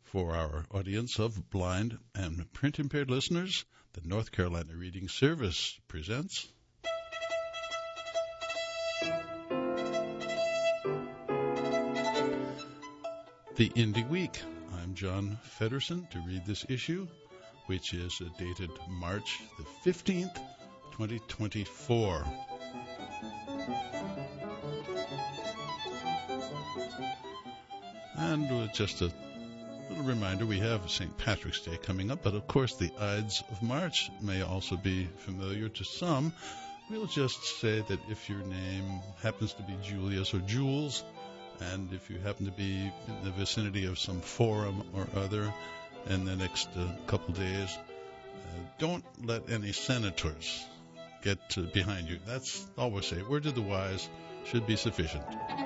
For our audience of blind and print-impaired listeners, the North Carolina Reading Service presents the Indie Week. I'm John Feddersen to read this issue, which is dated March the 15th, 2024. And just a little reminder, we have St. Patrick's Day coming up, but of course the Ides of March may also be familiar to some. We'll just say that if your name happens to be Julius or Jules, and if you happen to be in the vicinity of some forum or other in the next couple days, don't let any senators get behind you. That's all we'll say. Word of the wise should be sufficient.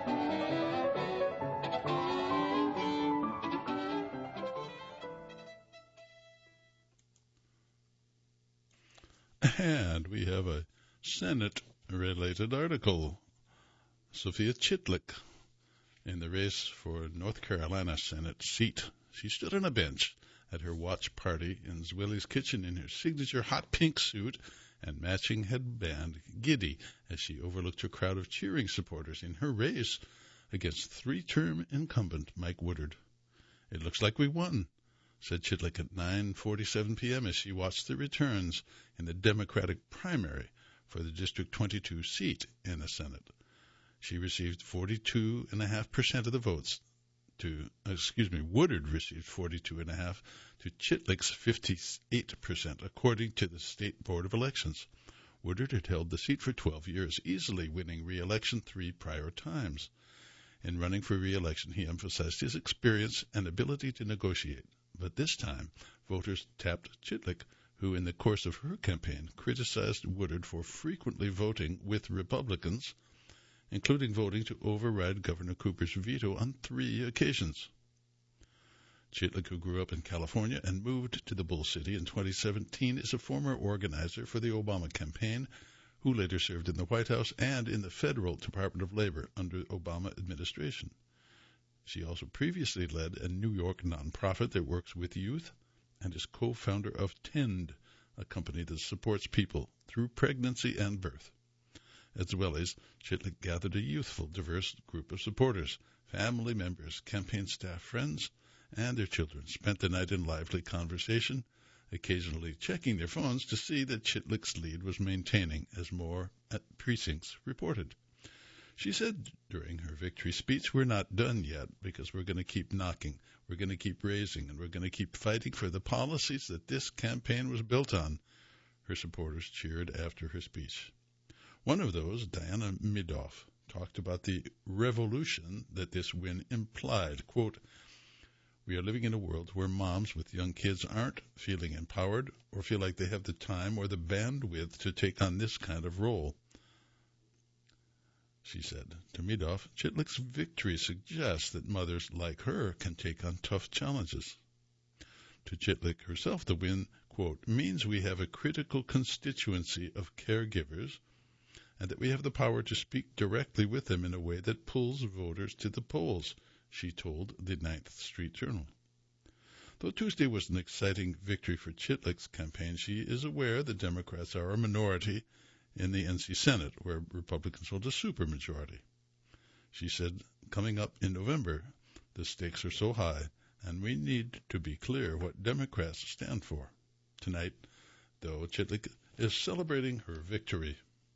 And we have a Senate-related article. Sophia Chitlik in the race for North Carolina Senate seat. She stood on a bench at her watch party in Zwilly's kitchen in her signature hot pink suit and matching headband, giddy as she overlooked her crowd of cheering supporters in her race against three-term incumbent Mike Woodard. "It looks like we won," said Chitlik at 9:47 p.m. as she watched the returns in the Democratic primary for the District 22 seat in the Senate. She received 42.5% of the votes Woodard received 42.5% to Chitlik's 58%, according to the State Board of Elections. Woodard had held the seat for 12 years, easily winning re-election 3 prior times. In running for re-election, he emphasized his experience and ability to negotiate. But this time, voters tapped Chitlik, who in the course of her campaign criticized Woodard for frequently voting with Republicans, including voting to override Governor Cooper's veto on 3 occasions. Chitlik, who grew up in California and moved to the Bull City in 2017, is a former organizer for the Obama campaign, who later served in the White House and in the Federal Department of Labor under Obama administration. She also previously led a New York nonprofit that works with youth and is co-founder of Tend, a company that supports people through pregnancy and birth. As well as Chitlik gathered a youthful, diverse group of supporters, family members, campaign staff, friends, and their children spent the night in lively conversation, occasionally checking their phones to see that Chitlik's lead was maintaining as more precincts reported. She said during her victory speech, "We're not done yet because we're going to keep knocking, we're going to keep raising, and we're going to keep fighting for the policies that this campaign was built on." Her supporters cheered after her speech. One of those, Diana Midoff, talked about the revolution that this win implied. Quote, "We are living in a world where moms with young kids aren't feeling empowered or feel like they have the time or the bandwidth to take on this kind of role." She said. To Midoff, Chitlik's victory suggests that mothers like her can take on tough challenges. To Chitlik herself, the win, quote, "means we have a critical constituency of caregivers and that we have the power to speak directly with them in a way that pulls voters to the polls," she told the 9th Street Journal. Though Tuesday was an exciting victory for Chitlik's campaign, she is aware the Democrats are a minority in the NC Senate, where Republicans hold a supermajority. She said, "Coming up in November, the stakes are so high, and we need to be clear what Democrats stand for." Tonight, though, Chitlik is celebrating her victory.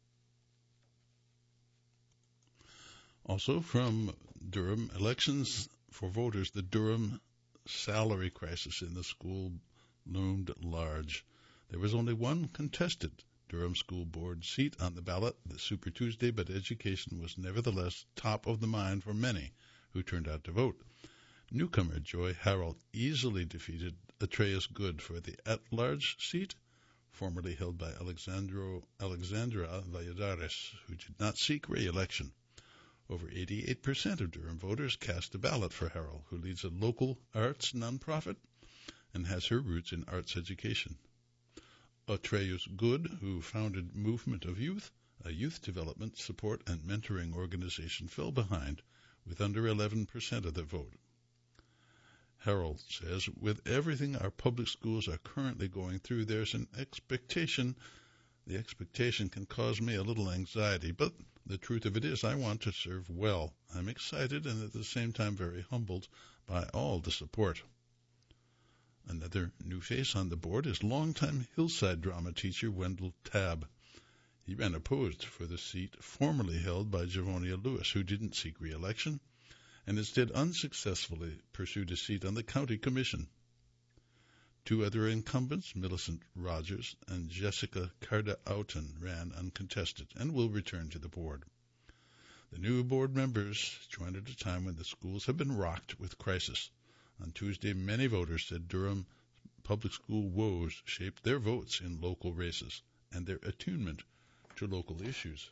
Also from Durham, elections for voters, the Durham salary crisis in the school loomed large. There was only one contested Durham School Board seat on the ballot this Super Tuesday, but education was nevertheless top of the mind for many who turned out to vote. Newcomer Joy Harrell easily defeated Atreus Good for the at-large seat, formerly held by Alexandra Valladares, who did not seek re-election. Over 88% of Durham voters cast a ballot for Harrell, who leads a local arts nonprofit and has her roots in arts education. Atreus Good, who founded Movement of Youth, a youth development, support, and mentoring organization, fell behind with under 11% of the vote. Harold says, with everything our public schools are currently going through, there's an expectation. The expectation can cause me a little anxiety, but the truth of it is I want to serve well. I'm excited and at the same time very humbled by all the support. Another new face on the board is longtime Hillside drama teacher Wendell Tabb. He ran opposed for the seat formerly held by Javonia Lewis, who didn't seek re-election, and instead unsuccessfully pursued a seat on the county commission. Two other incumbents, Millicent Rogers and Jessica Carda-Outen, ran uncontested and will return to the board. The new board members joined at a time when the schools have been rocked with crisis. On Tuesday, many voters said Durham public school woes shaped their votes in local races and their attunement to local issues.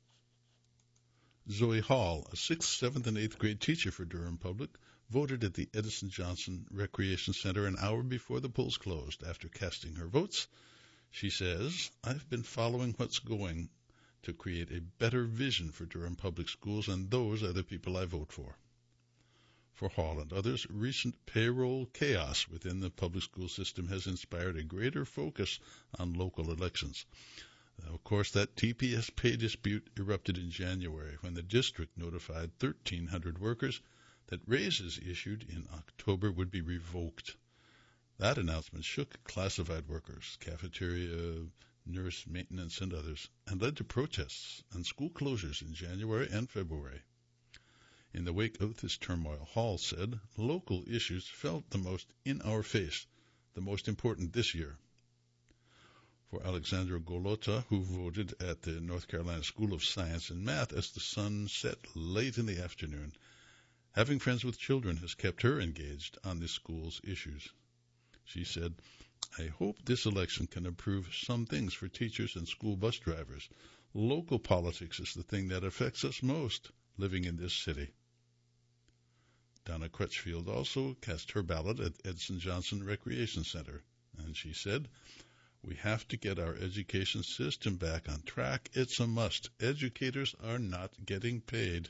Zoe Hall, a 6th, 7th, and 8th grade teacher for Durham Public, voted at the Edison Johnson Recreation Center an hour before the polls closed. After casting her votes, she says, I've been following what's going to create a better vision for Durham Public Schools, and those are the people I vote for. For Hall and others, recent payroll chaos within the public school system has inspired a greater focus on local elections. Of course, that TPS pay dispute erupted in January when the district notified 1,300 workers that raises issued in October would be revoked. That announcement shook classified workers, cafeteria, nurse, maintenance, and others, and led to protests and school closures in January and February. In the wake of this turmoil, Hall said, local issues felt the most in our face, the most important this year. For Alexandra Golota, who voted at the North Carolina School of Science and Math as the sun set late in the afternoon, having friends with children has kept her engaged on the school's issues. She said, I hope this election can improve some things for teachers and school bus drivers. Local politics is the thing that affects us most living in this city. Donna Crutchfield also cast her ballot at Edson Johnson Recreation Center, and she said, we have to get our education system back on track. It's a must. Educators are not getting paid.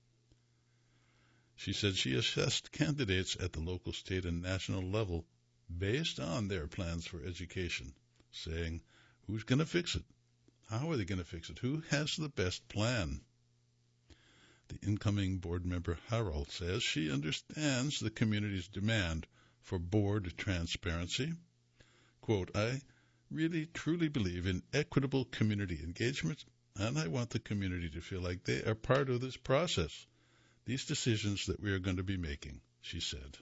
She said she assessed candidates at the local, state, and national level based on their plans for education, saying, who's going to fix it? How are they going to fix it? Who has the best plan? The incoming board member, Harold, says she understands the community's demand for board transparency. Quote, I really, truly believe in equitable community engagement, and I want the community to feel like they are part of this process, these decisions that we are going to be making, she said.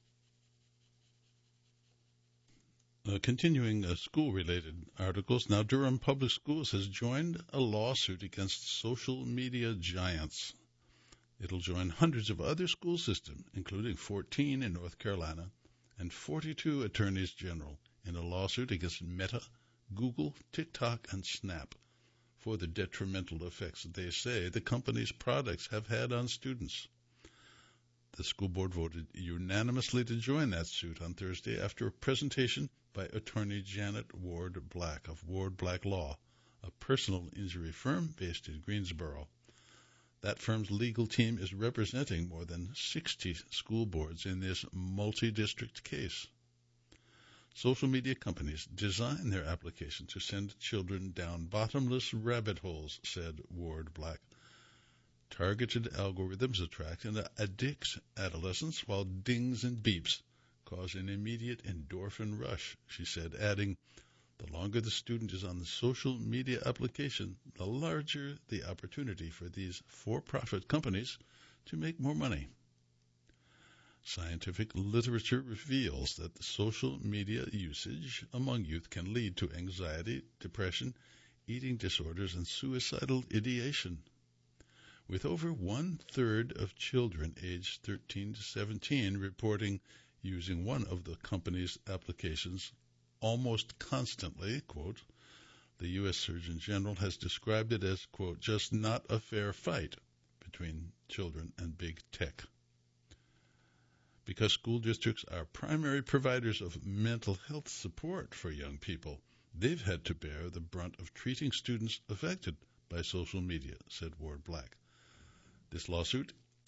Continuing school-related articles, now Durham Public Schools has joined a lawsuit against social media giants. It'll join hundreds of other school systems, including 14 in North Carolina and 42 attorneys general, in a lawsuit against Meta, Google, TikTok, and Snap for the detrimental effects they say the company's products have had on students. The school board voted unanimously to join that suit on Thursday after a presentation by attorney Janet Ward Black of Ward Black Law, a personal injury firm based in Greensboro. That firm's legal team is representing more than 60 school boards in this multi-district case. Social media companies design their application to send children down bottomless rabbit holes, said Ward Black. Targeted algorithms attract and addict adolescents, while dings and beeps cause an immediate endorphin rush, she said, adding, the longer the student is on the social media application, the larger the opportunity for these for-profit companies to make more money. Scientific literature reveals that the social media usage among youth can lead to anxiety, depression, eating disorders, and suicidal ideation. With over 1/3 of children aged 13 to 17 reporting using one of the company's applications almost constantly, quote, the U.S. Surgeon General has described it as, quote, just not a fair fight between children and big tech. Because school districts are primary providers of mental health support for young people, they've had to bear the brunt of treating students affected by social media, said Ward Black. This lawsuit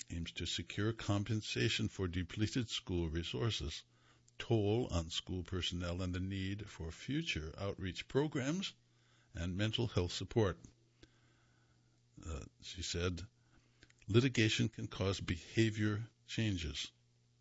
aims to secure compensation for depleted school resources, toll on school personnel, and the need for future outreach programs and mental health support. She said, litigation can cause behavior changes.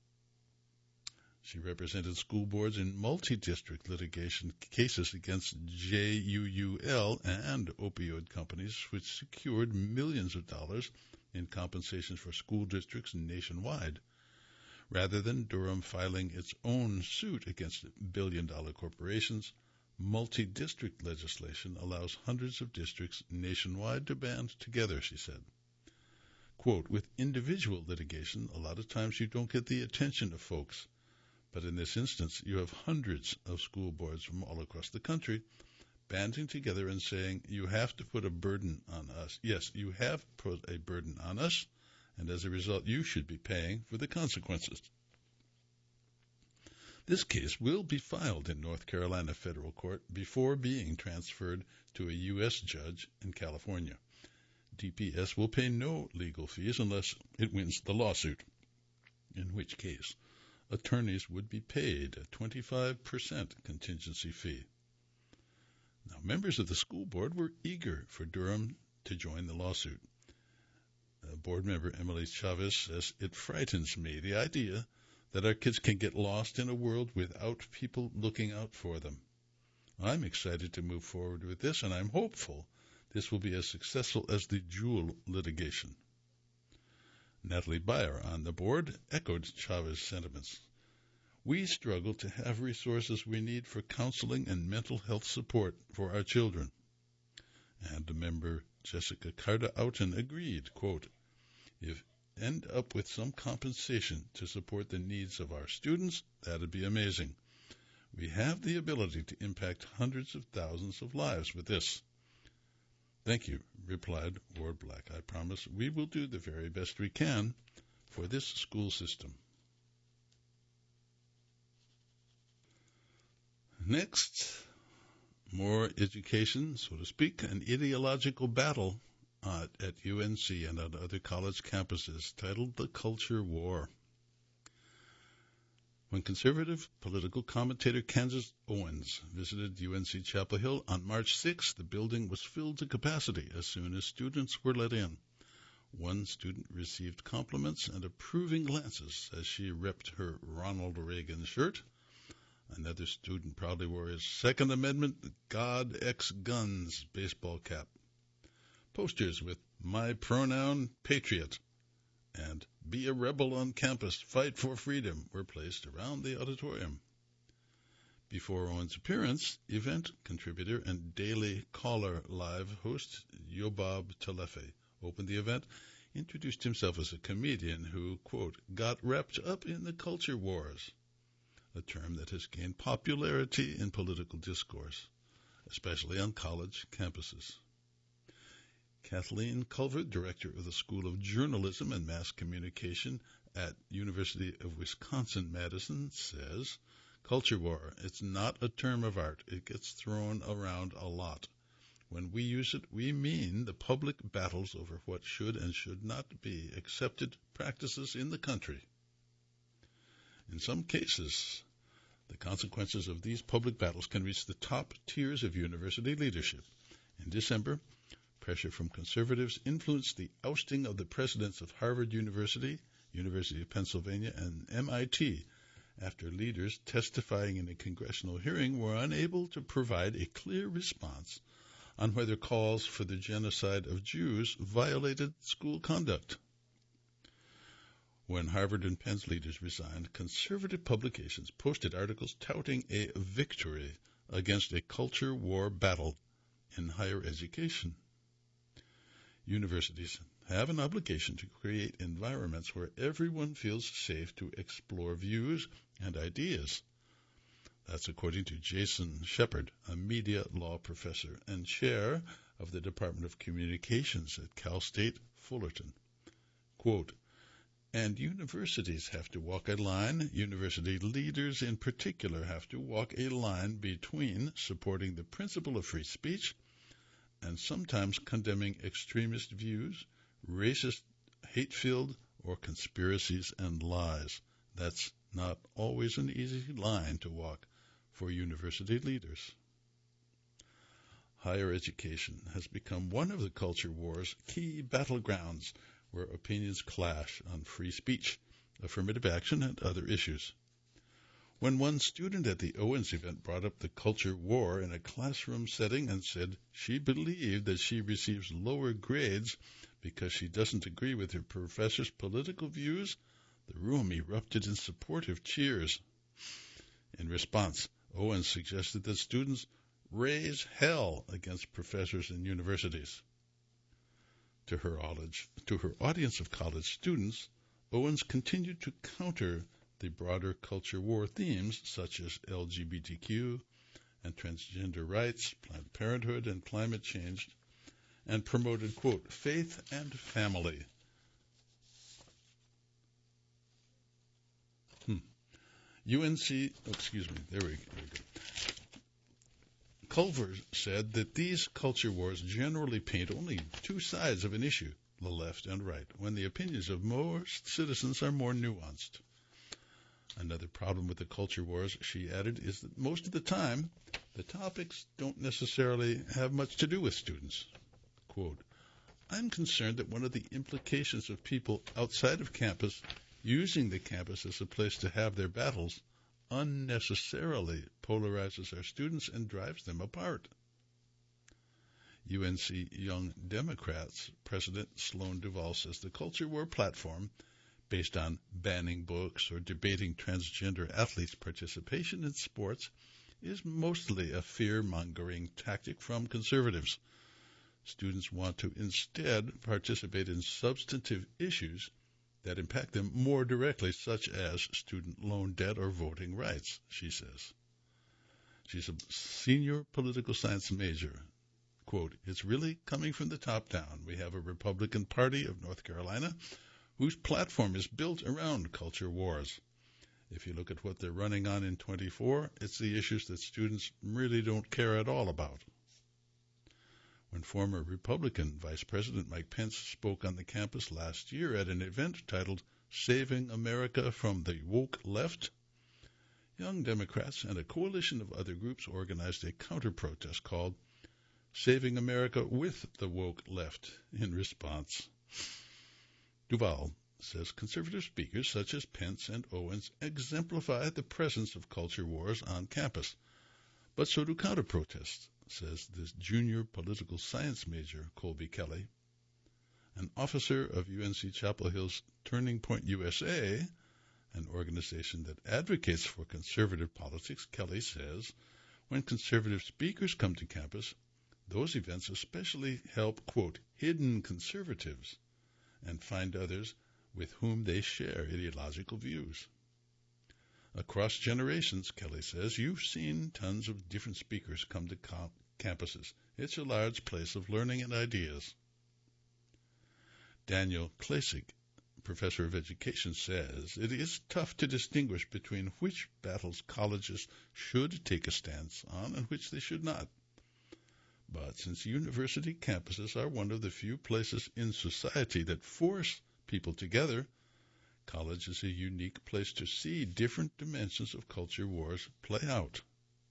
She represented school boards in multi-district litigation cases against JUUL and opioid companies, which secured millions of dollars in compensation for school districts nationwide. Rather than Durham filing its own suit against billion-dollar corporations, multi-district legislation allows hundreds of districts nationwide to band together, she said. Quote, with individual litigation, a lot of times you don't get the attention of folks. But in this instance, you have hundreds of school boards from all across the country banding together and saying, you have to put a burden on us. Yes, you have put a burden on us, and as a result, you should be paying for the consequences. This case will be filed in North Carolina federal court before being transferred to a U.S. judge in California. DPS will pay no legal fees unless it wins the lawsuit, in which case attorneys would be paid a 25% contingency fee. Now, members of the school board were eager for Durham to join the lawsuit. Board member Emily Chavez says, it frightens me, the idea that our kids can get lost in a world without people looking out for them. I'm excited to move forward with this, and I'm hopeful this will be as successful as the Jewel litigation. Natalie Beyer on the board echoed Chavez's sentiments. We struggle to have resources we need for counseling and mental health support for our children. And member Jessica Carter-Outen agreed, quote, if end up with some compensation to support the needs of our students, that'd be amazing. We have the ability to impact hundreds of thousands of lives with this. Thank you, replied Ward Black. I promise we will do the very best we can for this school system. Next, more education, so to speak, an ideological battle at UNC and on other college campuses titled The Culture War. When conservative political commentator Candace Owens visited UNC Chapel Hill on March 6, the building was filled to capacity as soon as students were let in. One student received compliments and approving glances as she repped her Ronald Reagan shirt. Another student proudly wore his Second Amendment God X Guns baseball cap. Posters with my pronoun Patriot and Be a Rebel on Campus, Fight for Freedom were placed around the auditorium. Before Owen's appearance, event contributor and Daily Caller Live host Yobab Talefe opened the event, introduced himself as a comedian who, quote, got wrapped up in the culture wars, a term that has gained popularity in political discourse, especially on college campuses. Kathleen Culver, director of the School of Journalism and Mass Communication at University of Wisconsin-Madison, says, culture war, it's not a term of art. It gets thrown around a lot. When we use it, we mean the public battles over what should and should not be accepted practices in the country. In some cases, the consequences of these public battles can reach the top tiers of university leadership. In December, pressure from conservatives influenced the ousting of the presidents of Harvard University, University of Pennsylvania, and MIT after leaders testifying in a congressional hearing were unable to provide a clear response on whether calls for the genocide of Jews violated school conduct. When Harvard and Penn's leaders resigned, conservative publications posted articles touting a victory against a culture war battle in higher education. Universities have an obligation to create environments where everyone feels safe to explore views and ideas. That's according to Jason Shepard, a media law professor and chair of the Department of Communications at Cal State Fullerton. Quote, and universities have to walk a line, university leaders in particular have to walk a line between supporting the principle of free speech and sometimes condemning extremist views, racist, hate-filled, or conspiracies and lies. That's not always an easy line to walk for university leaders. Higher education has become one of the culture war's key battlegrounds where opinions clash on free speech, affirmative action, and other issues. When one student at the Owens event brought up the culture war in a classroom setting and said she believed that she receives lower grades because she doesn't agree with her professor's political views, the room erupted in supportive cheers. In response, Owens suggested that students raise hell against professors and universities. To her audience of college students, Owens continued to counter the broader culture war themes such as LGBTQ and transgender rights, Planned Parenthood, and climate change, and promoted, quote, faith and family. Culver said that these culture wars generally paint only two sides of an issue, the left and right, when the opinions of most citizens are more nuanced. Another problem with the culture wars, she added, is that most of the time, the topics don't necessarily have much to do with students. Quote, I'm concerned that one of the implications of people outside of campus using the campus as a place to have their battles unnecessarily polarizes our students and drives them apart. UNC Young Democrats President Sloan Duvall says the culture war platform, based on banning books or debating transgender athletes' participation in sports, is mostly a fear-mongering tactic from conservatives. Students want to instead participate in substantive issues that impact them more directly, such as student loan debt or voting rights, she says. She's a senior political science major. Quote, it's really coming from the top down. We have a Republican Party of North Carolina whose platform is built around culture wars. If you look at what they're running on in 24, it's the issues that students really don't care at all about. When former Republican Vice President Mike Pence spoke on the campus last year at an event titled Saving America from the Woke Left, Young Democrats and a coalition of other groups organized a counter-protest called Saving America with the Woke Left in response. Duvall says conservative speakers such as Pence and Owens exemplify the presence of culture wars on campus, but so do counter-protests, says this junior political science major, Colby Kelly. An officer of UNC Chapel Hill's Turning Point USA, an organization that advocates for conservative politics, Kelly says, when conservative speakers come to campus, those events especially help, quote, hidden conservatives and find others with whom they share ideological views. Across generations, Kelly says, you've seen tons of different speakers come to campuses. It's a large place of learning and ideas. Daniel Klasik, professor of education, says it is tough to distinguish between which battles colleges should take a stance on and which they should not. But since university campuses are one of the few places in society that force people together, college is a unique place to see different dimensions of culture wars play out.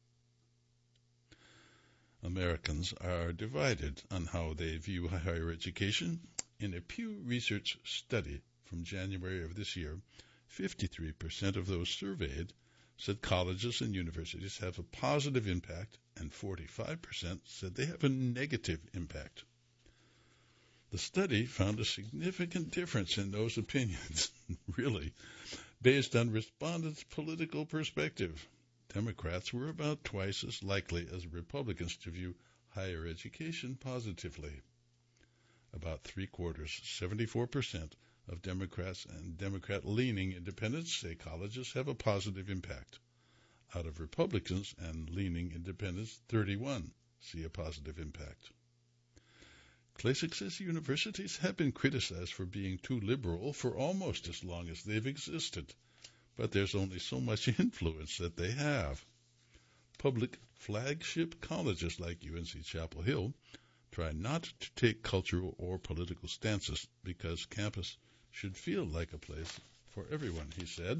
Americans are divided on how they view higher education. In a Pew Research study from January of this year, 53% of those surveyed said colleges and universities have a positive impact, and 45% said they have a negative impact. The study found a significant difference in those opinions, really, based on respondents' political perspective. Democrats were about twice as likely as Republicans to view higher education positively. About three-quarters, 74%, of Democrats and Democrat-leaning independents say colleges have a positive impact. Out of Republicans and leaning independents, 31 see a positive impact. Klasik says universities have been criticized for being too liberal for almost as long as they've existed, but there's only so much influence that they have. Public flagship colleges like UNC Chapel Hill try not to take cultural or political stances because campus should feel like a place for everyone, he said.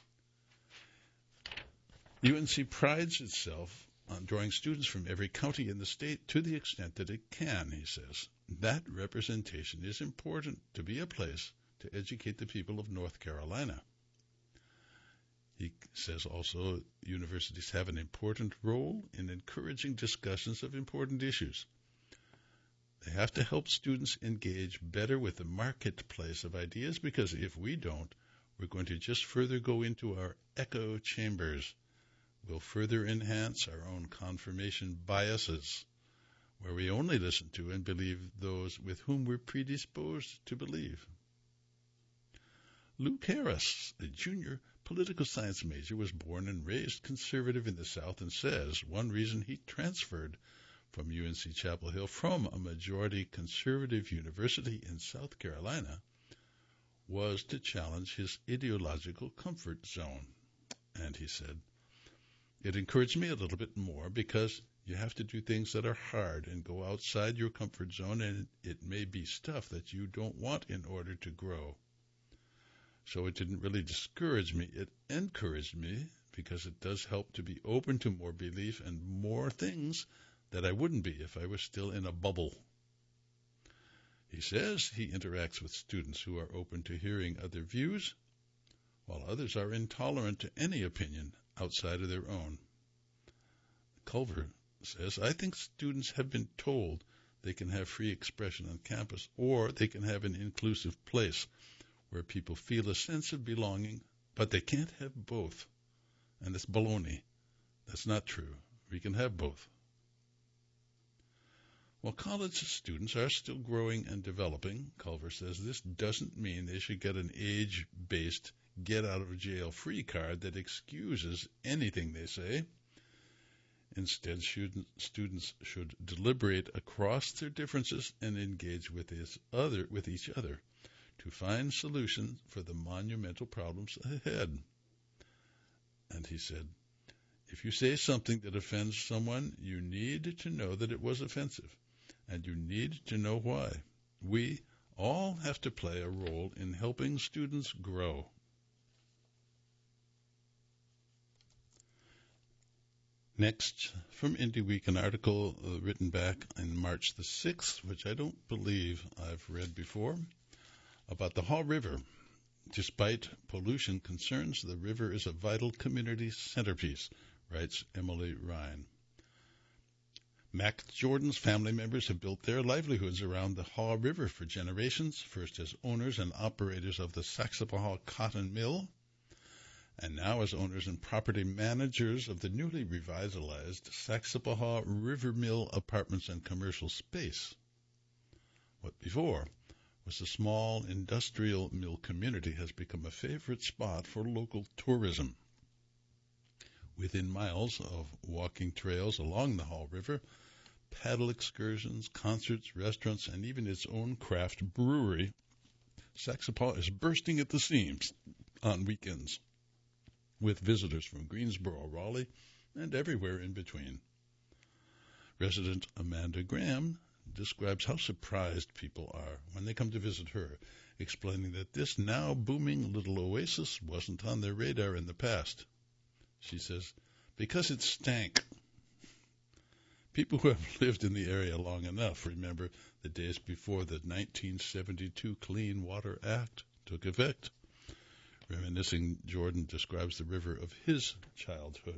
UNC prides itself on drawing students from every county in the state to the extent that it can, he says. That representation is important to be a place to educate the people of North Carolina. He says also universities have an important role in encouraging discussions of important issues. They have to help students engage better with the marketplace of ideas, because if we don't, we're going to just further go into our echo chambers. We'll further enhance our own confirmation biases, where we only listen to and believe those with whom we're predisposed to believe. Luke Harris, a junior political science major, was born and raised conservative in the South and says one reason he transferred from UNC Chapel Hill from a majority conservative university in South Carolina was to challenge his ideological comfort zone. And he said, it encouraged me a little bit more because you have to do things that are hard and go outside your comfort zone, and it may be stuff that you don't want in order to grow. So it didn't really discourage me. It encouraged me because it does help to be open to more belief and more things that I wouldn't be if I was still in a bubble. He says he interacts with students who are open to hearing other views, while others are intolerant to any opinion outside of their own. Culver says, I think students have been told they can have free expression on campus, or they can have an inclusive place where people feel a sense of belonging, but they can't have both. And it's baloney. That's not true. We can have both. While college students are still growing and developing, Culver says this doesn't mean they should get an age-based get-out-of-jail-free card that excuses anything they say. Instead, students should deliberate across their differences and engage with each other to find solutions for the monumental problems ahead. And he said, if you say something that offends someone, you need to know that it was offensive, and you need to know why. We all have to play a role in helping students grow. Next, from IndieWeek, an article written back on March the 6th, which I don't believe I've read before, about the Haw River. Despite pollution concerns, the river is a vital community centerpiece, writes Emily Ryan. Mac Jordan's family members have built their livelihoods around the Haw River for generations, first as owners and operators of the Saxapahaw Cotton Mill, and now as owners and property managers of the newly revitalized Saxapahaw River Mill Apartments and Commercial Space. What before was a small industrial mill community has become a favorite spot for local tourism. Within miles of walking trails along the Haw River, paddle excursions, concerts, restaurants, and even its own craft brewery, Saxapahaw is bursting at the seams on weekends, with visitors from Greensboro, Raleigh, and everywhere in between. Resident Amanda Graham describes how surprised people are when they come to visit her, explaining that this now booming little oasis wasn't on their radar in the past. She says, because it stank. People who have lived in the area long enough remember the days before the 1972 Clean Water Act took effect. Reminiscing, Jordan describes the river of his childhood.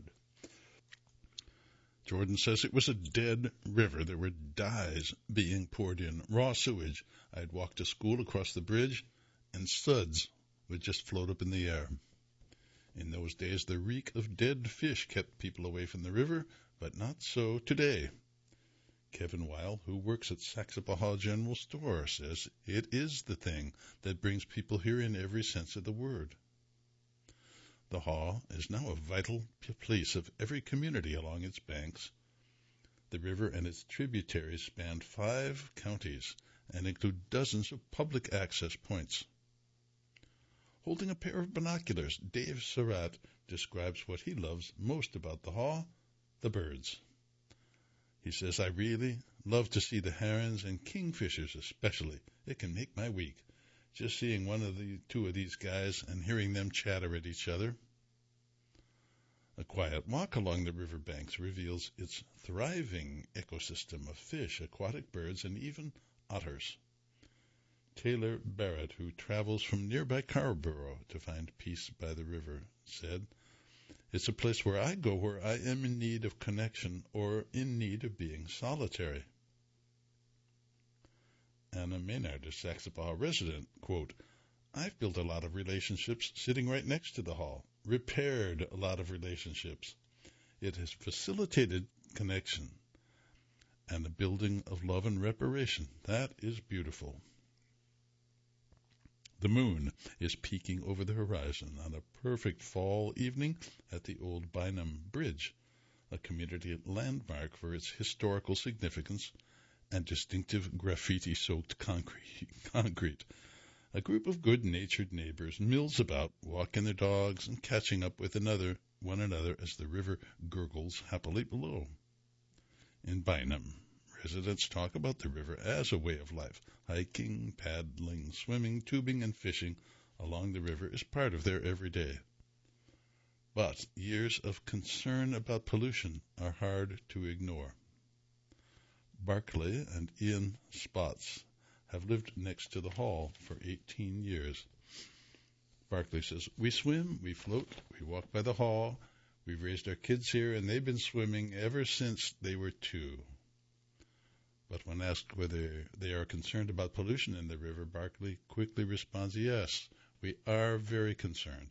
Jordan says it was a dead river. There were dyes being poured in, raw sewage. I'd walk to school across the bridge, and suds would just float up in the air. In those days, the reek of dead fish kept people away from the river, but not so today. Kevin Weil, who works at Saxapahaw General Store, says it is the thing that brings people here in every sense of the word. The Haw is now a vital place of every community along its banks. The river and its tributaries span 5 counties and include dozens of public access points. Holding a pair of binoculars, Dave Surratt describes what he loves most about the Haw, the birds. He says, I really love to see the herons and kingfishers especially. It can make my week. just seeing two of these guys and hearing them chatter at each other. A quiet walk along the river banks reveals its thriving ecosystem of fish, aquatic birds, and even otters. Taylor Barrett, who travels from nearby Carrboro to find peace by the river, said, "It's a place where I go where I am in need of connection or in need of being solitary." Anna Maynard, a Saxapahaw resident, quote, "I've built a lot of relationships sitting right next to the hall, repaired a lot of relationships. It has facilitated connection and the building of love and reparation. That is beautiful." The moon is peeking over the horizon on a perfect fall evening at the old Bynum Bridge, a community landmark for its historical significance and distinctive graffiti-soaked concrete. A group of good-natured neighbors mills about, walking their dogs and catching up with one another as the river gurgles happily below. In Bynum, residents talk about the river as a way of life. Hiking, paddling, swimming, tubing, and fishing along the river is part of their everyday. But years of concern about pollution are hard to ignore. Barclay and Ian Spots have lived next to the hall for 18 years. Barclay says, "We swim, we float, we walk by the hall. We've raised our kids here, and they've been swimming ever since they were 2. But when asked whether they are concerned about pollution in the river, Barclay quickly responds, "Yes, we are very concerned."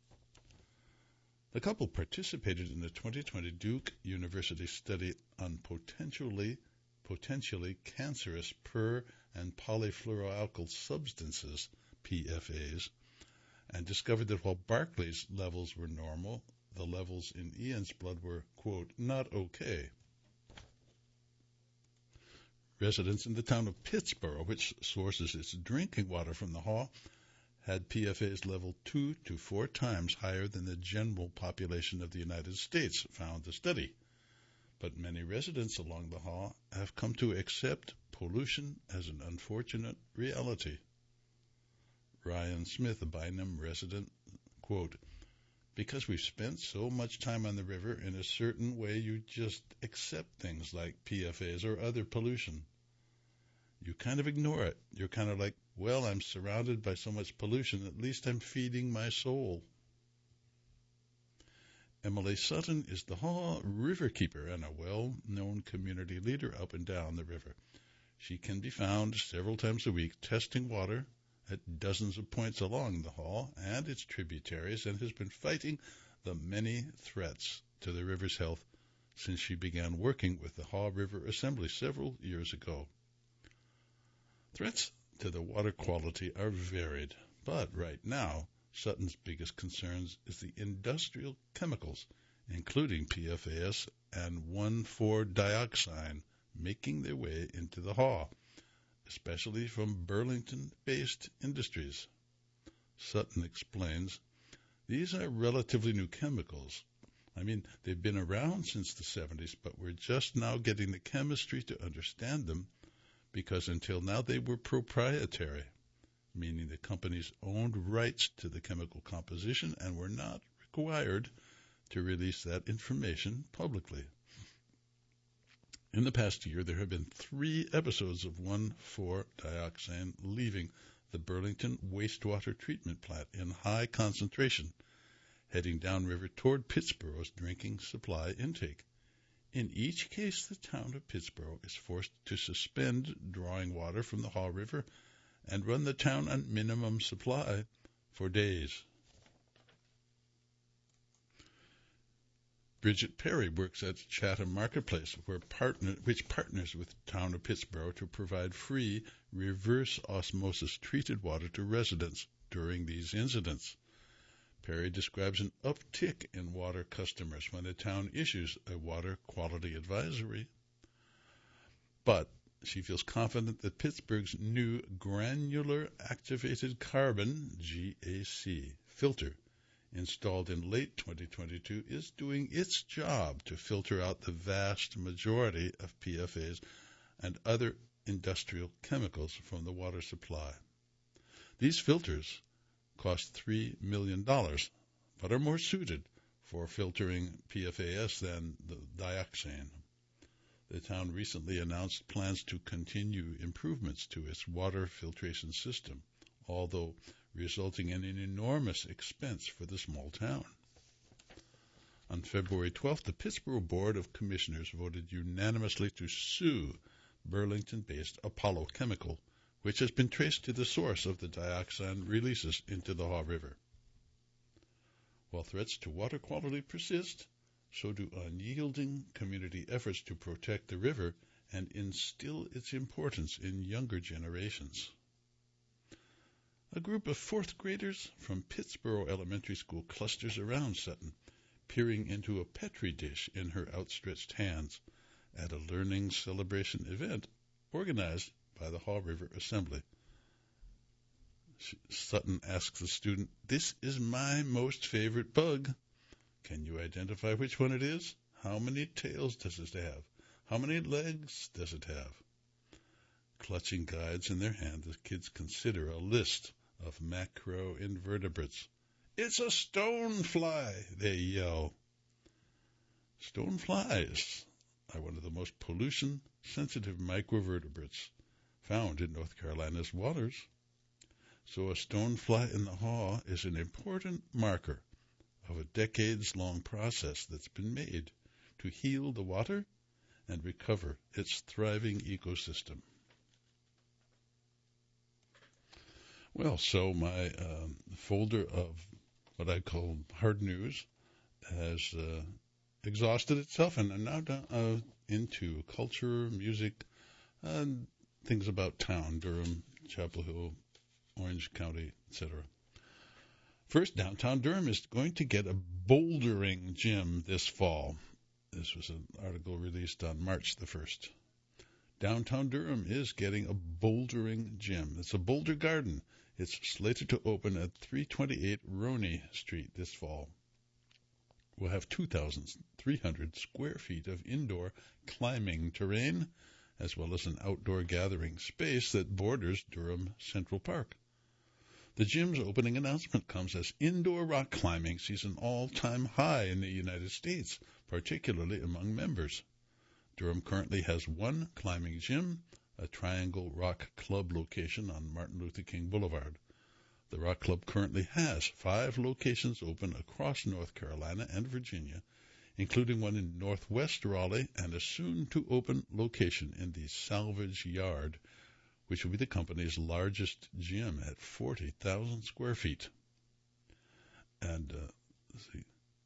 The couple participated in the 2020 Duke University study on potentially cancerous per- and polyfluoroalkyl substances, PFAs, and discovered that while Barclay's levels were normal, the levels in Ian's blood were, quote, "not okay." Residents in the town of Pittsboro, which sources its drinking water from the hall, had PFAs level 2 to 4 times higher than the general population of the United States, found the study. But many residents along the hall have come to accept pollution as an unfortunate reality. Ryan Smith, a Bynum resident, quote, "Because we've spent so much time on the river, in a certain way you just accept things like PFAs or other pollution. You kind of ignore it. You're kind of like, well, I'm surrounded by so much pollution, at least I'm feeding my soul." Emily Sutton is the Hall Riverkeeper and a well-known community leader up and down the river. She can be found several times a week testing water at dozens of points along the Hall and its tributaries, and has been fighting the many threats to the river's health since she began working with the Haw River Assembly several years ago. Threats to the water quality are varied, but right now, Sutton's biggest concerns is the industrial chemicals, including PFAS and 1,4-dioxane, making their way into the Haw, especially from Burlington-based industries. Sutton explains, "These are relatively new chemicals. I mean, they've been around since the 70s, but we're just now getting the chemistry to understand them, because until now they were proprietary, meaning the companies owned rights to the chemical composition and were not required to release that information publicly." In the past year, there have been 3 episodes of 1,4-dioxane leaving the Burlington wastewater treatment plant in high concentration, heading downriver toward Pittsboro's drinking supply intake. In each case, the town of Pittsboro is forced to suspend drawing water from the Haw River and run the town on minimum supply for days. Bridget Perry works at Chatham Marketplace, which partners with the town of Pittsboro to provide free reverse osmosis treated water to residents during these incidents. Perry describes an uptick in water customers when the town issues a water quality advisory. But she feels confident that Pittsburgh's new granular activated carbon, GAC, filter, installed in late 2022, is doing its job to filter out the vast majority of PFAS and other industrial chemicals from the water supply. These filters cost $3 million, but are more suited for filtering PFAS than the dioxane. The town recently announced plans to continue improvements to its water filtration system, although resulting in an enormous expense for the small town. On February 12th, the Pittsboro Board of Commissioners voted unanimously to sue Burlington-based Apollo Chemical, which has been traced to the source of the dioxin releases into the Haw River. While threats to water quality persist, so do unyielding community efforts to protect the river and instill its importance in younger generations. A group of fourth graders from Pittsboro Elementary School clusters around Sutton, peering into a Petri dish in her outstretched hands at a learning celebration event organized by the Haw River Assembly. Sutton asks the student, "This is my most favorite bug. Can you identify which one it is? How many tails does it have? How many legs does it have?" Clutching guides in their hand, the kids consider a list of macroinvertebrates. "It's a stonefly," they yell. Stoneflies are one of the most pollution-sensitive microvertebrates found in North Carolina's waters. So a stonefly in the Haw is an important marker of a decades-long process that's been made to heal the water and recover its thriving ecosystem. Well, so my folder of what I call hard news has exhausted itself, and I'm now into culture, music, and things about town, Durham, Chapel Hill, Orange County, etc. First, downtown Durham is going to get a bouldering gym this fall. This was an article released on March the 1st. Downtown Durham is getting a bouldering gym. It's a boulder garden. It's slated to open at 328 Roney Street this fall. We'll have 2,300 square feet of indoor climbing terrain, as well as an outdoor gathering space that borders Durham Central Park. The gym's opening announcement comes as indoor rock climbing sees an all-time high in the United States, particularly among members. Durham currently has one climbing gym, a Triangle Rock Club location on Martin Luther King Boulevard. The Rock Club currently has 5 locations open across North Carolina and Virginia, including one in northwest Raleigh and a soon-to-open location in the Salvage Yard, which will be the company's largest gym at 40,000 square feet. And, let's see.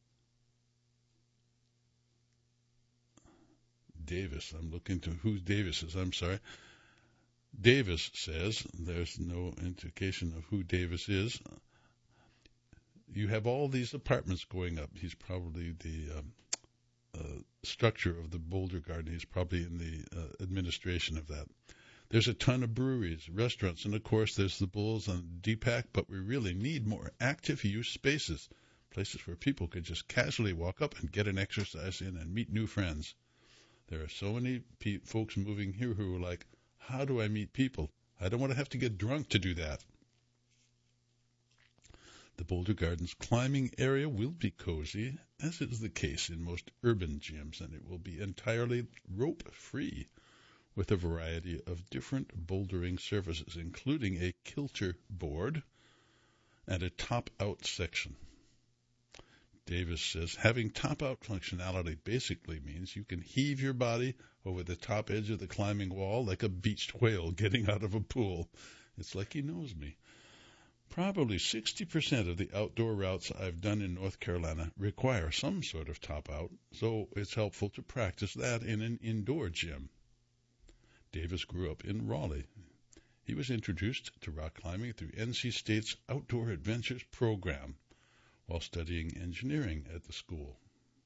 Davis, I'm looking to who Davis is, I'm sorry. Davis says, there's no indication of who Davis is. You have all these apartments going up. He's probably the structure of the Boulder Garden. He's probably in the administration of that. There's a ton of breweries, restaurants, and of course there's the Bulls and DPAC, but we really need more active use spaces, places where people could just casually walk up and get an exercise in and meet new friends. There are so many folks moving here who are like, how do I meet people? I don't want to have to get drunk to do that. The Boulder Gardens climbing area will be cozy, as is the case in most urban gyms, and it will be entirely rope-free, with a variety of different bouldering surfaces, including a kilter board and a top-out section. Davis says having top-out functionality basically means you can heave your body over the top edge of the climbing wall like a beached whale getting out of a pool. It's like he knows me. Probably 60% of the outdoor routes I've done in North Carolina require some sort of top-out, so it's helpful to practice that in an indoor gym. Davis grew up in Raleigh. He was introduced to rock climbing through NC State's Outdoor Adventures program while studying engineering at the school.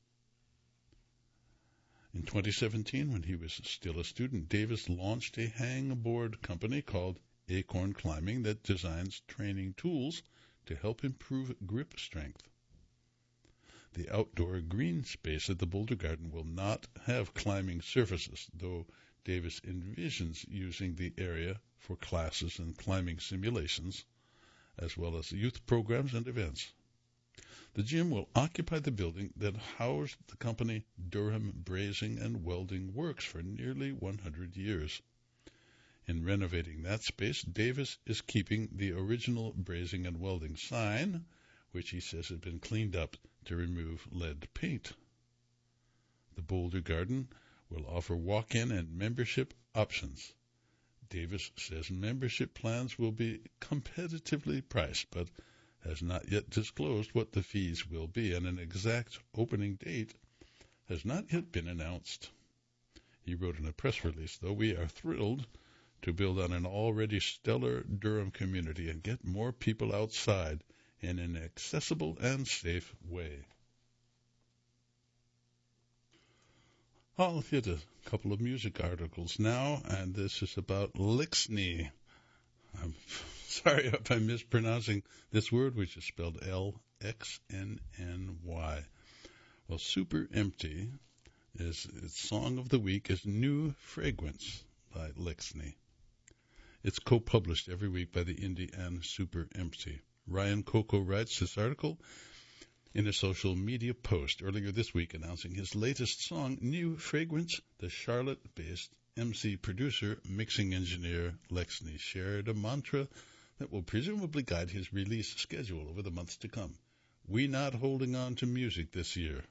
In 2017, when he was still a student, Davis launched a hangboard company called Acorn Climbing that designs training tools to help improve grip strength. The outdoor green space at the Boulder Garden will not have climbing surfaces, though Davis envisions using the area for classes and climbing simulations, as well as youth programs and events. The gym will occupy the building that housed the company Durham Brazing and Welding Works for nearly 100 years. In renovating that space, Davis is keeping the original Brazing and Welding sign, which he says had been cleaned up to remove lead paint. The Boulder Garden will offer walk-in and membership options. Davis says membership plans will be competitively priced, but has not yet disclosed what the fees will be, and an exact opening date has not yet been announced. He wrote in a press release, though, "We are thrilled to build on an already stellar Durham community and get more people outside in an accessible and safe way." I'll hit a couple of music articles now, and this is about Lixny. I'm sorry if I'm mispronouncing this word, which is spelled L-X-N-N-Y. Well, Super Empty its song of the week is New Fragrance by Lixny. It's co-published every week by the indie and Super Empty. Ryan Coco writes this article in a social media post earlier this week announcing his latest song, New Fragrance. The Charlotte-based MC producer, mixing engineer Lixny shared a mantra that will presumably guide his release schedule over the months to come. "We not holding on to music this year."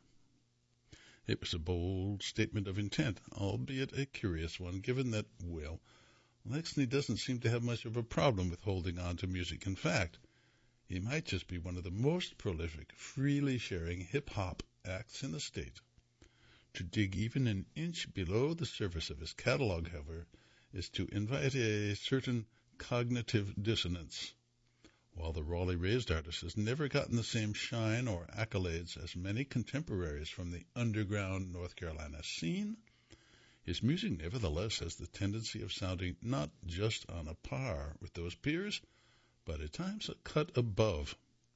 It was a bold statement of intent, albeit a curious one, given that, well, Lixny doesn't seem to have much of a problem with holding on to music. In fact, he might just be one of the most prolific, freely sharing hip-hop acts in the state. To dig even an inch below the surface of his catalog, however, is to invite a certain cognitive dissonance. While the Raleigh-raised artist has never gotten the same shine or accolades as many contemporaries from the underground North Carolina scene, his music nevertheless has the tendency of sounding not just on a par with those peers, but at times a cut above.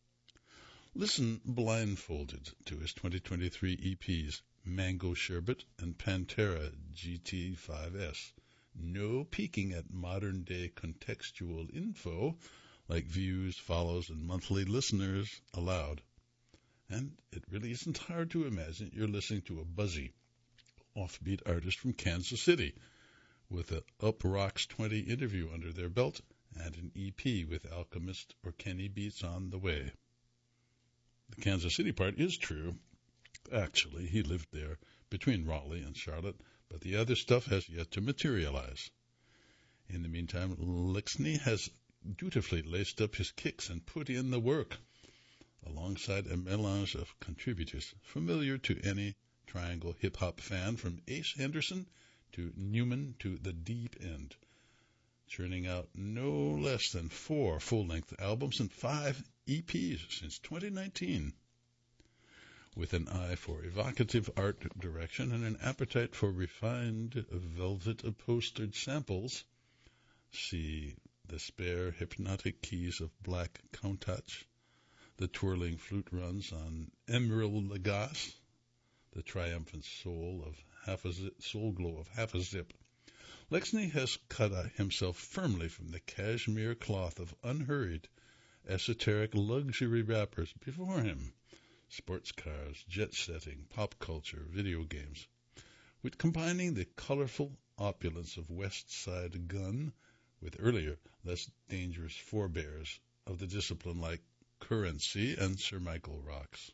Listen blindfolded to his 2023 EPs, Mango Sherbet and Pantera GT5S. No peeking at modern-day contextual info like views, follows, and monthly listeners allowed. And it really isn't hard to imagine you're listening to a buzzy, offbeat artist from Kansas City with a Up Rocks 20 interview under their belt and an EP with Alchemist or Kenny Beats on the way. The Kansas City part is true. Actually, he lived there between Raleigh and Charlotte, but the other stuff has yet to materialize. In the meantime, Lixny has dutifully laced up his kicks and put in the work, alongside a melange of contributors familiar to any Triangle hip-hop fan, from Ace Henderson to Newman to the Deep End, churning out no less than 4 full-length albums and 5 EPs since 2019. With an eye for evocative art direction and an appetite for refined velvet-upholstered samples, see the spare hypnotic keys of Black Countach, the twirling flute runs on Emerald Lagasse, the triumphant soul glow of half a zip. Lixny has cut himself firmly from the cashmere cloth of unhurried, esoteric luxury rappers before him. Sports cars, jet-setting, pop culture, video games, with combining the colorful opulence of West Side Gun with earlier, less dangerous forebears of the discipline like Currency and Sir Michael Rocks.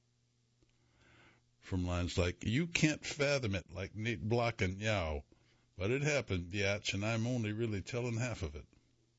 From lines like, "You can't fathom it like Nate Block and Yow, but it happened, biatch, and I'm only really telling half of it."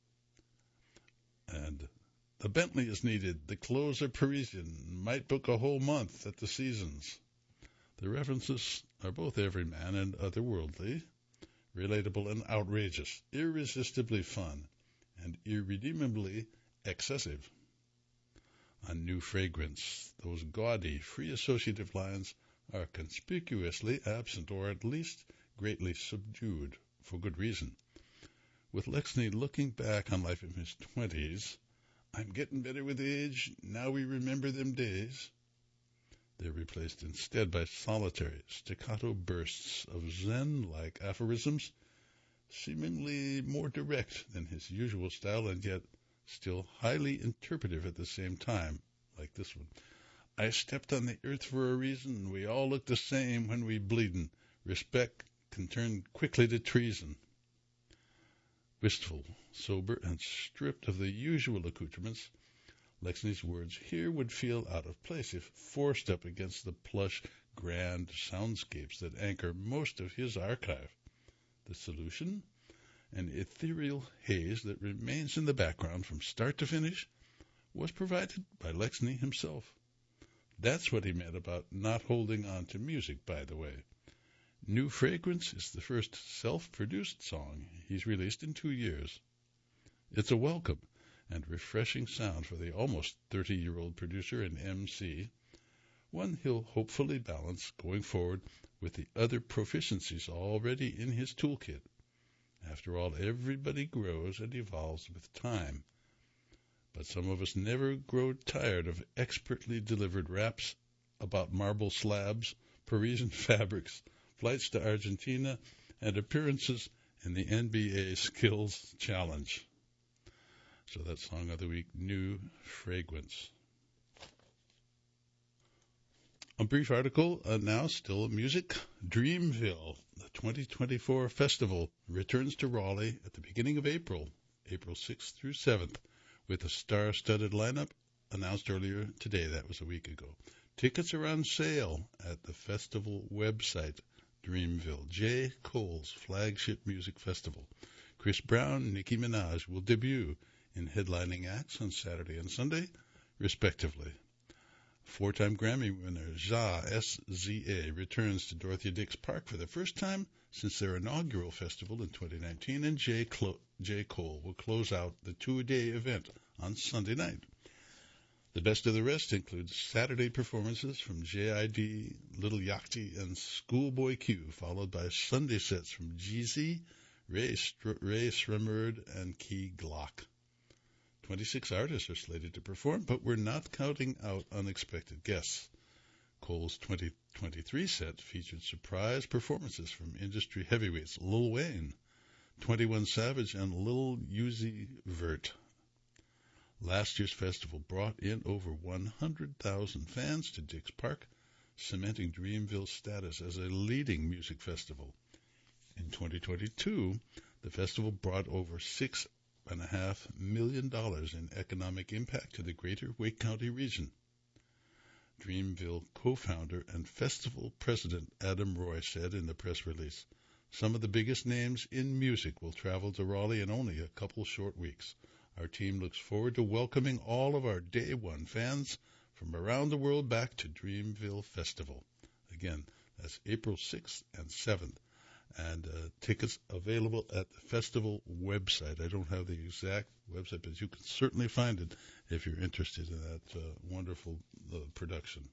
And the Bentley is needed, the clothes are Parisian, might book a whole month at the Seasons. The references are both everyman and otherworldly, relatable and outrageous, irresistibly fun, and irredeemably excessive. On New Fragrance, those gaudy, free associative lines are conspicuously absent, or at least greatly subdued, for good reason. With Lixny looking back on life in his 20s, "I'm getting better with age, now we remember them days," they're replaced instead by solitary, staccato bursts of Zen-like aphorisms, seemingly more direct than his usual style and yet still highly interpretive at the same time, like this one. I stepped on the earth for a reason. We all look the same when we bleedin'. Respect can turn quickly to treason. Wistful, sober, and stripped of the usual accoutrements, Lexney's words here would feel out of place if forced up against the plush, grand soundscapes that anchor most of his archive. The solution? An ethereal haze that remains in the background from start to finish was provided by Lexney himself. That's what he meant about not holding on to music, by the way. New Fragrance is the first self-produced song he's released in 2 years. It's a welcome and refreshing sound for the almost 30-year-old producer and MC, one he'll hopefully balance going forward with the other proficiencies already in his toolkit. After all, everybody grows and evolves with time. But some of us never grow tired of expertly delivered raps about marble slabs, Parisian fabrics, flights to Argentina, and appearances in the NBA Skills Challenge. So that song of the week, New Fragrance. A brief article, now still music. Dreamville, the 2024 festival, returns to Raleigh at the beginning of April 6th through 7th, with a star-studded lineup announced earlier today. That was a week ago. Tickets are on sale at the festival website, Dreamville. J. Cole's flagship music festival. Chris Brown, Nicki Minaj will debut in headlining acts on Saturday and Sunday, respectively. Four-time Grammy winner SZA returns to Dorothea Dix Park for the first time since their inaugural festival in 2019, and J. Cole will close out the two-day event on Sunday night. The best of the rest includes Saturday performances from J.I.D., Lil Yachty, and Schoolboy Q, followed by Sunday sets from Jeezy, Ray Sremmurd, and Key Glock. 26 artists are slated to perform, but we're not counting out unexpected guests. Cole's 2023 set featured surprise performances from industry heavyweights Lil Wayne, 21 Savage, and Lil Uzi Vert. Last year's festival brought in over 100,000 fans to Dix Park, cementing Dreamville's status as a leading music festival. In 2022, the festival brought over $6.5 million in economic impact to the greater Wake County region. Dreamville co-founder and festival president Adam Roy said in the press release, "Some of the biggest names in music will travel to Raleigh in only a couple short weeks. Our team looks forward to welcoming all of our Day One fans from around the world back to Dreamville Festival." Again, that's April 6th and 7th. And tickets available at the festival website. I don't have the exact website, but you can certainly find it if you're interested in that wonderful production.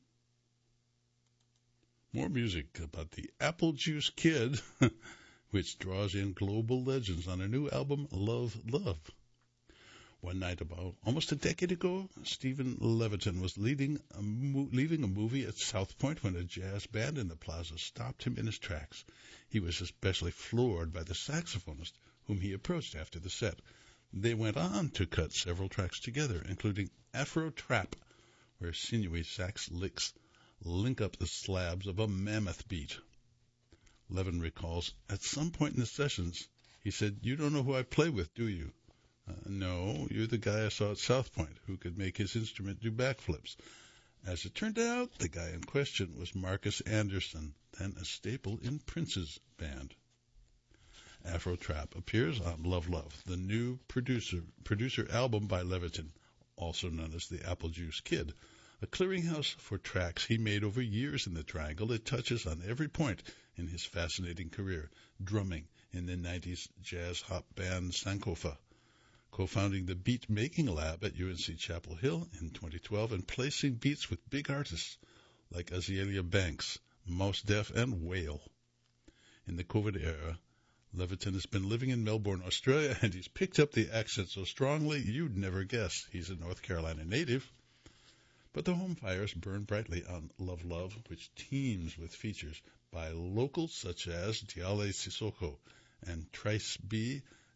More music about the Apple Juice Kid, which draws in global legends on a new album, Love, Love. One night about almost a decade ago, Stephen Levitan was leaving a movie at South Point when a jazz band in the plaza stopped him in his tracks. He was especially floored by the saxophonist, whom he approached after the set. They went on to cut several tracks together, including Afro Trap, where sinewy sax licks link up the slabs of a mammoth beat. Levin recalls, at some point in the sessions, he said, "You don't know who I play with, do you?" "No, you're the guy I saw at South Point who could make his instrument do backflips." As it turned out, the guy in question was Marcus Anderson, then a staple in Prince's band. Afro Trap appears on Love, Love, the new producer album by Levitan, also known as the Apple Juice Kid, a clearinghouse for tracks he made over years in the Triangle. It touches on every point in his fascinating career, drumming in the 90s jazz hop band Sankofa, co-founding the Beat Making Lab at UNC Chapel Hill in 2012, and placing beats with big artists like Azealia Banks, Mos Def, and Whale. In the COVID era, Levitan has been living in Melbourne, Australia, and he's picked up the accent so strongly you'd never guess he's a North Carolina native. But the home fires burn brightly on Love, Love, which teems with features by locals such as Diale Sissoko and Trice B,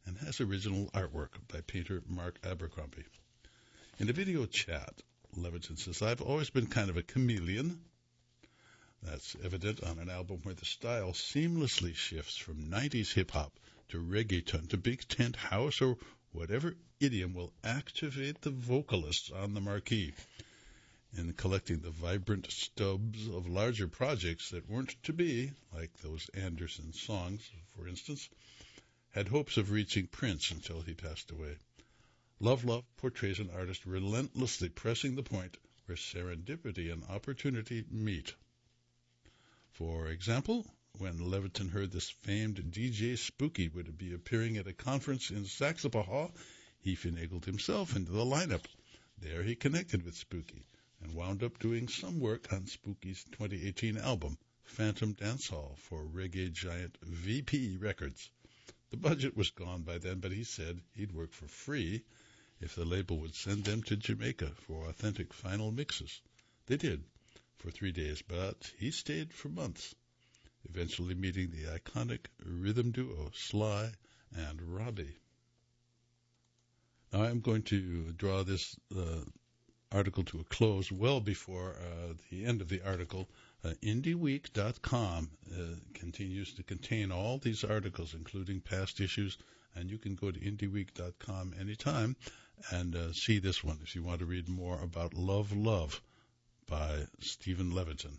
and has original artwork by painter Mark Abercrombie. In a video chat, Levitin says, I've always been kind of a chameleon. That's evident on an album where the style seamlessly shifts from 90s hip-hop to reggaeton to big tent house or whatever idiom will activate the vocalists on the marquee. In collecting the vibrant stubs of larger projects that weren't to be, like those Anderson songs, for instance, had hopes of reaching Prince until he passed away. Love Love portrays an artist relentlessly pressing the point where serendipity and opportunity meet. For example, when Levitin heard this famed DJ Spooky would be appearing at a conference in Saxapahaw, he finagled himself into the lineup. There he connected with Spooky and wound up doing some work on Spooky's 2018 album, Phantom Dancehall, for reggae giant VP Records. The budget was gone by then, but he said he'd work for free if the label would send them to Jamaica for authentic final mixes. They did, for 3 days, but he stayed for months, eventually meeting the iconic rhythm duo Sly and Robbie. Now I'm going to draw this article to a close well before the end of the article. IndieWeek.com continues to contain all these articles, including past issues, and you can go to IndieWeek.com anytime and see this one if you want to read more about Love, Love by Stephen Levitin.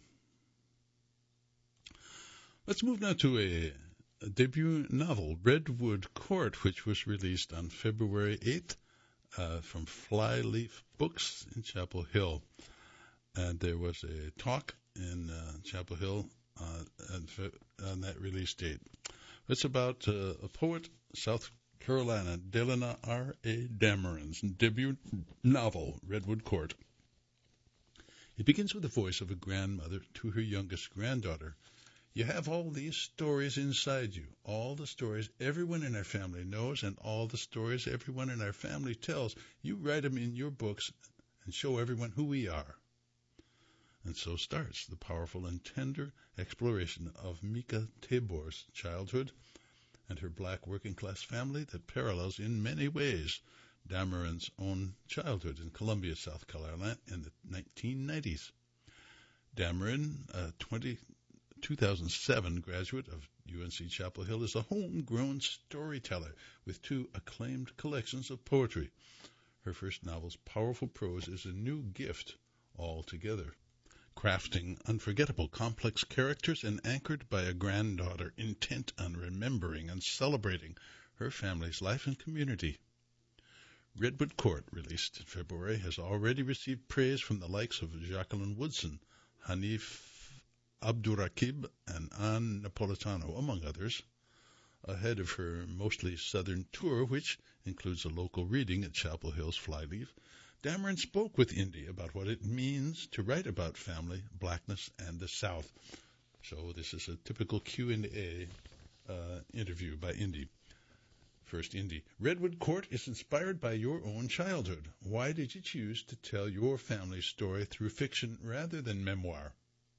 Let's move now to a debut novel, Redwood Court, which was released on February 8th from Flyleaf Books in Chapel Hill. And there was a talk in Chapel Hill on that release date. It's about a poet, South Carolina, Delana R.A. Dameron's debut novel, Redwood Court. It begins with the voice of a grandmother to her youngest granddaughter. You have all these stories inside you, all the stories everyone in our family knows and all the stories everyone in our family tells. You write them in your books and show everyone who we are. And so starts the powerful and tender exploration of Mika Tabor's childhood and her black working-class family that parallels in many ways Dameron's own childhood in Columbia, South Carolina in the 1990s. Dameron, a 2007 graduate of UNC Chapel Hill, is a homegrown storyteller with 2 acclaimed collections of poetry. Her first novel's powerful prose is a new gift altogether, crafting unforgettable complex characters and anchored by a granddaughter intent on remembering and celebrating her family's life and community. Redwood Court, released in February, has already received praise from the likes of Jacqueline Woodson, Hanif Abdurraqib, and Ann Napolitano, among others, ahead of her mostly southern tour, which includes a local reading at Chapel Hill's Flyleaf. Dameron spoke with Indy about what it means to write about family, blackness, and the South. So this is a typical Q&A interview by Indy. First, Indy. Redwood Court is inspired by your own childhood. Why did you choose to tell your family story through fiction rather than memoir?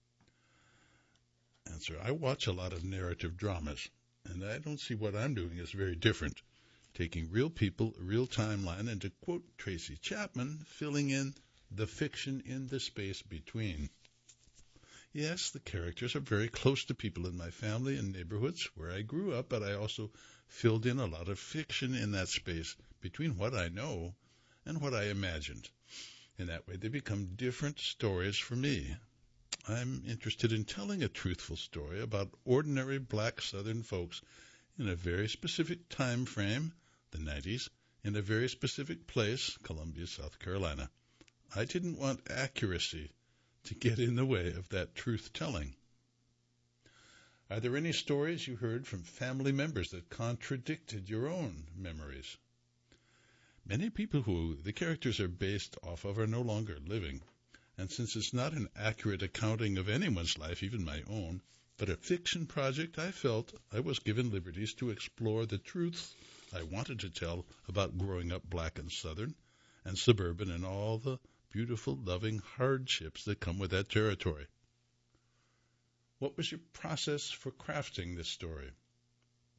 Answer. I watch a lot of narrative dramas, and I don't see what I'm doing as very different. Taking real people, a real timeline, and to quote Tracy Chapman, filling in the fiction in the space between. Yes, the characters are very close to people in my family and neighborhoods where I grew up, but I also filled in a lot of fiction in that space between what I know and what I imagined. In that way, they become different stories for me. I'm interested in telling a truthful story about ordinary black Southern folks in a very specific time frame, the 90s, in a very specific place, Columbia, South Carolina. I didn't want accuracy to get in the way of that truth-telling. Are there any stories you heard from family members that contradicted your own memories? Many people who the characters are based off of are no longer living, and since it's not an accurate accounting of anyone's life, even my own, but a fiction project, I felt I was given liberties to explore the truths I wanted to tell about growing up black and Southern and suburban and all the beautiful, loving hardships that come with that territory. What was your process for crafting this story?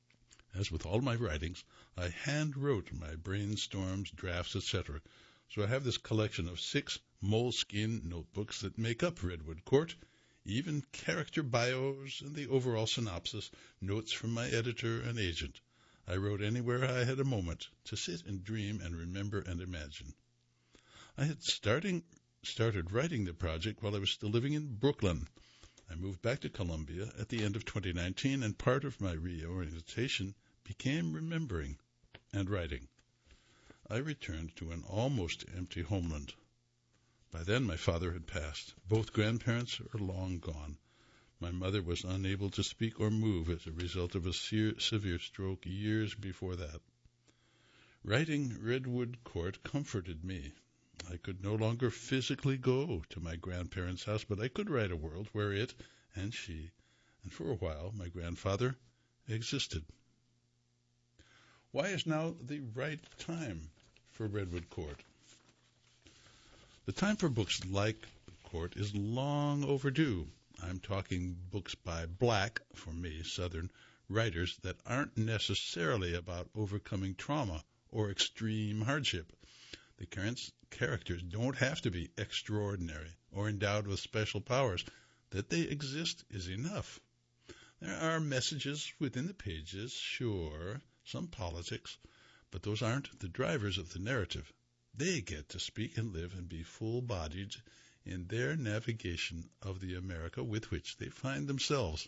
As with all my writings, I hand-wrote my brainstorms, drafts, etc. So I have this collection of 6 moleskin notebooks that make up Redwood Court, even character bios and the overall synopsis, notes from my editor and agent. I wrote anywhere I had a moment to sit and dream and remember and imagine. I had started writing the project while I was still living in Brooklyn. I moved back to Columbia at the end of 2019, and part of my reorientation became remembering and writing. I returned to an almost empty homeland. By then, my father had passed. Both grandparents are long gone. My mother was unable to speak or move as a result of a severe stroke years before that. Writing Redwood Court comforted me. I could no longer physically go to my grandparents' house, but I could write a world where it and she, and for a while my grandfather, existed. Why is now the right time for Redwood Court? The time for books like Court is long overdue. I'm talking books by Black, for me, Southern writers that aren't necessarily about overcoming trauma or extreme hardship. The characters don't have to be extraordinary or endowed with special powers. That they exist is enough. There are messages within the pages, sure, some politics, but those aren't the drivers of the narrative. They get to speak and live and be full-bodied in their navigation of the America with which they find themselves.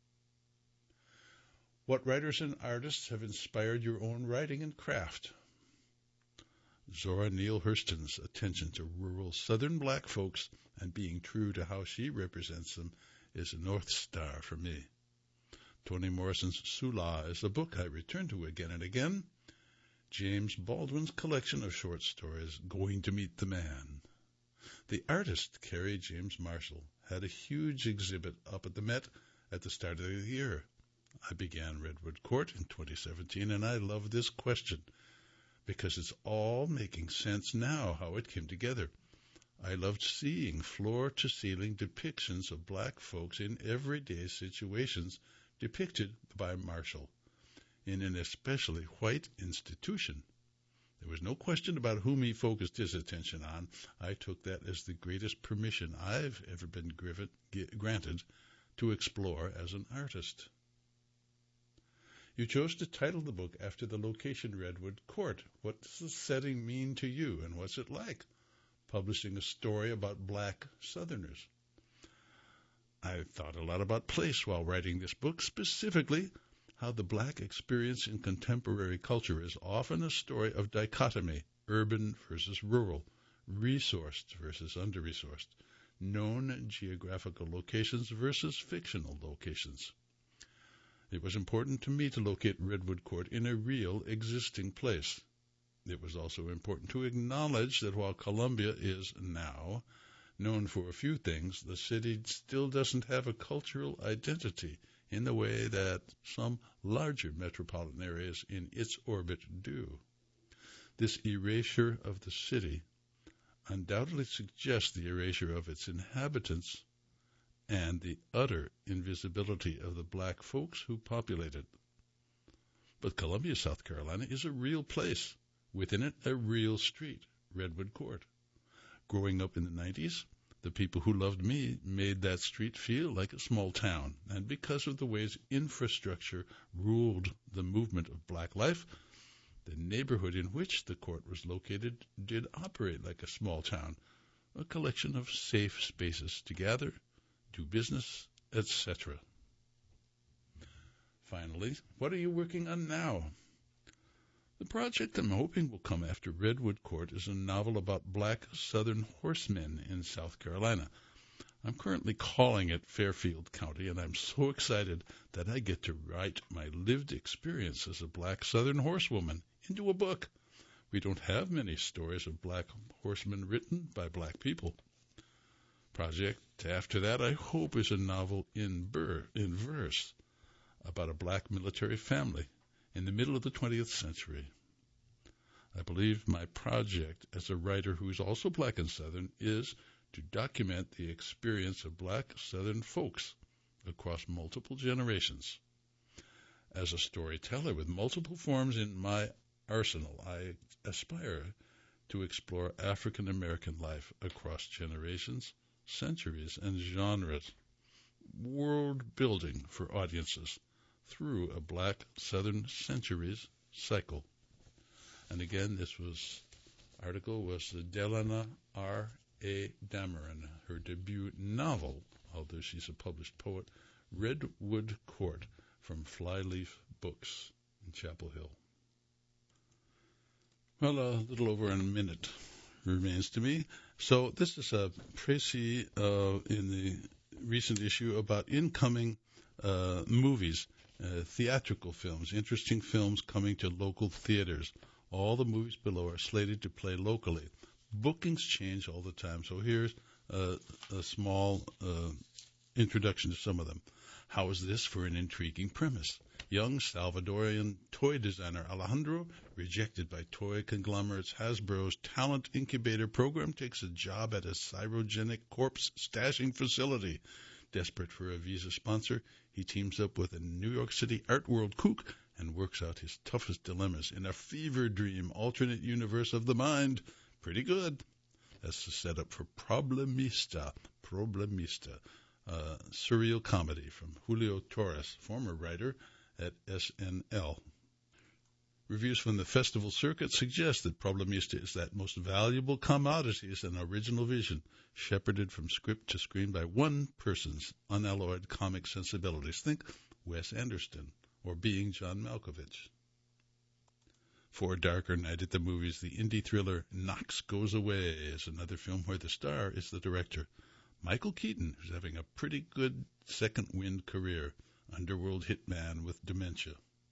What writers and artists have inspired your own writing and craft? Zora Neale Hurston's attention to rural Southern Black folks and being true to how she represents them is a North Star for me. Toni Morrison's Sula is a book I return to again and again. James Baldwin's collection of short stories, Going to Meet the Man. The artist, Carrie James Marshall, had a huge exhibit up at the Met at the start of the year. I began Redwood Court in 2017, and I love this question because it's all making sense now how it came together. I loved seeing floor-to-ceiling depictions of Black folks in everyday situations depicted by Marshall in an especially white institution. There was no question about whom he focused his attention on. I took that as the greatest permission I've ever been granted to explore as an artist. You chose to title the book after the location Redwood Court. What does the setting mean to you, and what's it like, publishing a story about Black Southerners? I thought a lot about place while writing this book, specifically how the Black experience in contemporary culture is often a story of dichotomy, urban versus rural, resourced versus under-resourced, known geographical locations versus fictional locations. It was important to me to locate Redwood Court in a real existing place. It was also important to acknowledge that while Columbia is now known for a few things, the city still doesn't have a cultural identity in the way that some larger metropolitan areas in its orbit do. This erasure of the city undoubtedly suggests the erasure of its inhabitants and the utter invisibility of the Black folks who populate it. But Columbia, South Carolina is a real place. Within it, a real street, Redwood Court. Growing up in the 90s, the people who loved me made that street feel like a small town, and because of the ways infrastructure ruled the movement of Black life, the neighborhood in which the court was located did operate like a small town, a collection of safe spaces to gather, do business, etc. Finally, what are you working on now? The project I'm hoping will come after Redwood Court is a novel about Black Southern horsemen in South Carolina. I'm currently calling it Fairfield County, and I'm so excited that I get to write my lived experience as a Black Southern horsewoman into a book. We don't have many stories of Black horsemen written by Black people. Project after that, I hope, is a novel in verse about a Black military family in the middle of the 20th century. I believe my project as a writer who is also Black and Southern is to document the experience of Black Southern folks across multiple generations. As a storyteller with multiple forms in my arsenal, I aspire to explore African American life across generations, centuries, and genres, world building for audiences through a Black Southern Centuries cycle. And again, this article was Delana R.A. Dameron, her debut novel, although she's a published poet, Redwood Court, from Flyleaf Books in Chapel Hill. Well, a little over a minute remains to me. So this is a précis in the recent issue about incoming movies, theatrical films, interesting films coming to local theaters. All the movies below are slated to play locally. Bookings change all the time, so here's a small introduction to some of them. How is this for an intriguing premise? Young Salvadorian toy designer Alejandro, rejected by toy conglomerates Hasbro's talent incubator program, takes a job at a cryogenic corpse stashing facility. Desperate for a visa sponsor, he teams up with a New York City art world kook and works out his toughest dilemmas in a fever dream alternate universe of the mind. Pretty good. That's the setup for Problemista, surreal comedy from Julio Torres, former writer at SNL. Reviews from the festival circuit suggest that Problemista is that most valuable commodity is an original vision, shepherded from script to screen by one person's unalloyed comic sensibilities. Think Wes Anderson or Being John Malkovich. For a darker night at the movies, the indie thriller Knox Goes Away is another film where the star is the director, Michael Keaton, who's having a pretty good second wind career, underworld hitman with dementia.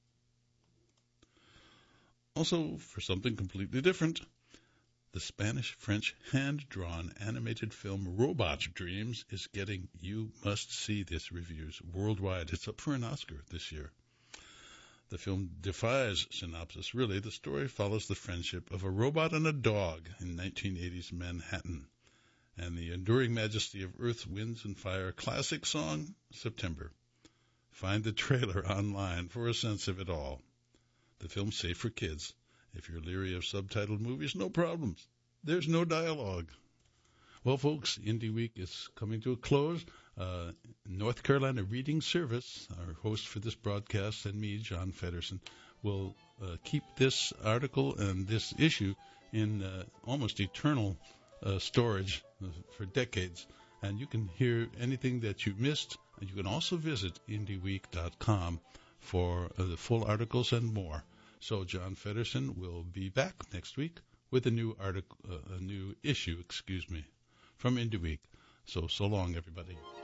Also, for something completely different, the Spanish-French hand-drawn animated film Robot Dreams is getting you-must-see-this reviews worldwide. It's up for an Oscar this year. The film defies synopsis, really. The story follows the friendship of a robot and a dog in 1980s Manhattan and the enduring majesty of Earth, Winds, and Fire classic song, September. Find the trailer online for a sense of it all. The film's safe for kids. If you're leery of subtitled movies, no problems. There's no dialogue. Well, folks, Indie Week is coming to a close. North Carolina Reading Service, our host for this broadcast, and me, John Feddersen, will keep this article and this issue in almost eternal storage for decades. And you can hear anything that you missed. And you can also visit indieweek.com for the full articles and more. So John Feddersen will be back next week with a new issue, from Indie Week. So long, everybody.